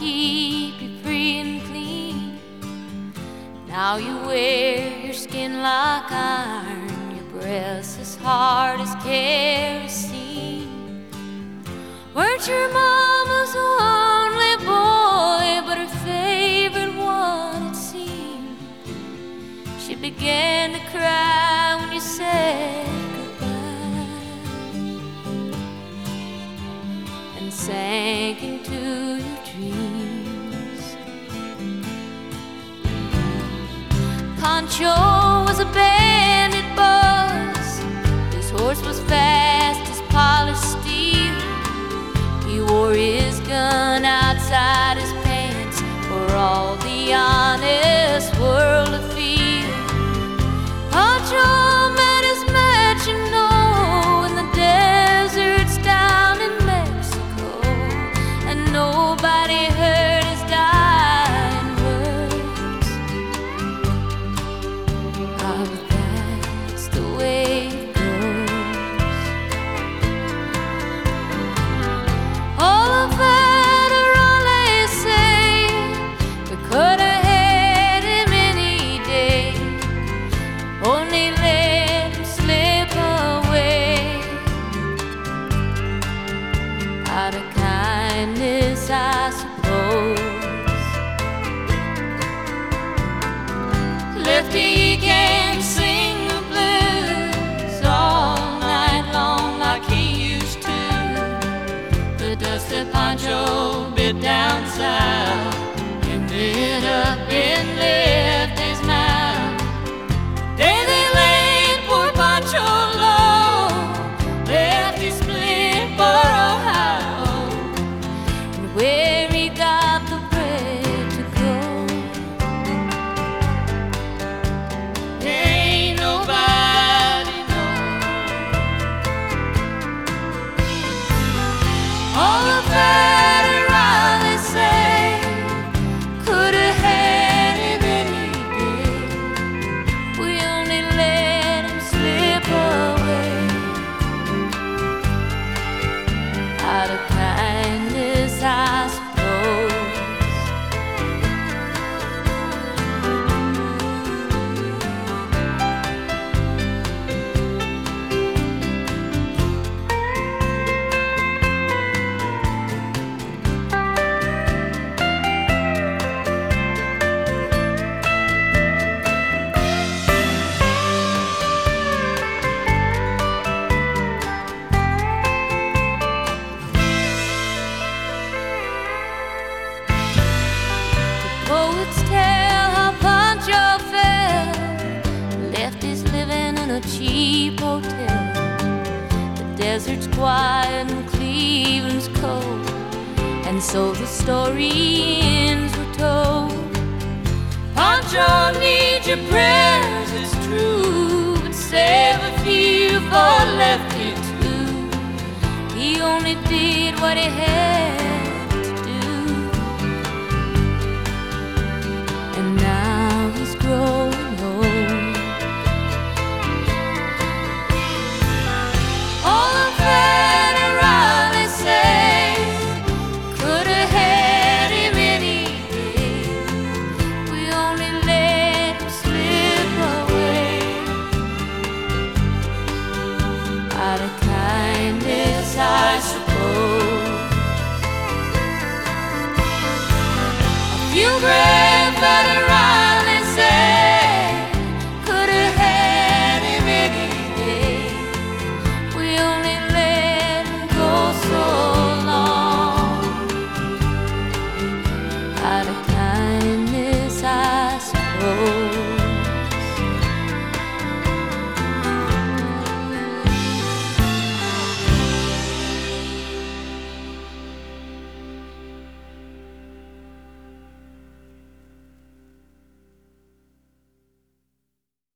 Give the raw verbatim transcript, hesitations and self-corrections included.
keep you free and clean. Now you wear your skin like iron, your breath's as hard as kerosene. Weren't your mama's only boy, but her favorite one, it seemed. She began to cry when you said sank into your dreams. Pancho was a bandit boss. His horse was fast as polished steel. He wore his gun outside his pants for all the honest world to feel. Pancho met his match, you know, in the deserts down in nobody heard his dying words. Ah, but that's the way it goes. All of that are all they say. We could have had him any day, only let him slip away out of kindness, I suppose. Lefty can't sing the blues all night long like he used to. The dusty Pancho bit down south ended up in Lefty's mouth. Day they laid poor Pancho low, Lefty split for Ohio, where he got the bread to go. Ain't nobody know. All of that around they say, could have had him any day. We only let him slip away out of kindness, I suppose. Poets tell how Pancho fell, left his living in a cheap hotel. The desert's quiet and Cleveland's cold, and so the story ends were told. Pancho needs your prayers, it's true, but save a few for Lefty too. He only did what he had